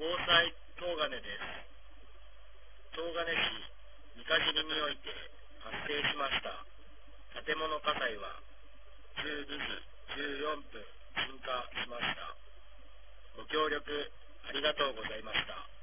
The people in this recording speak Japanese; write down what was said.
災東金です。東金市三ヶ尻において発生しました建物火災は12時14分鎮火しました。ご協力ありがとうございました。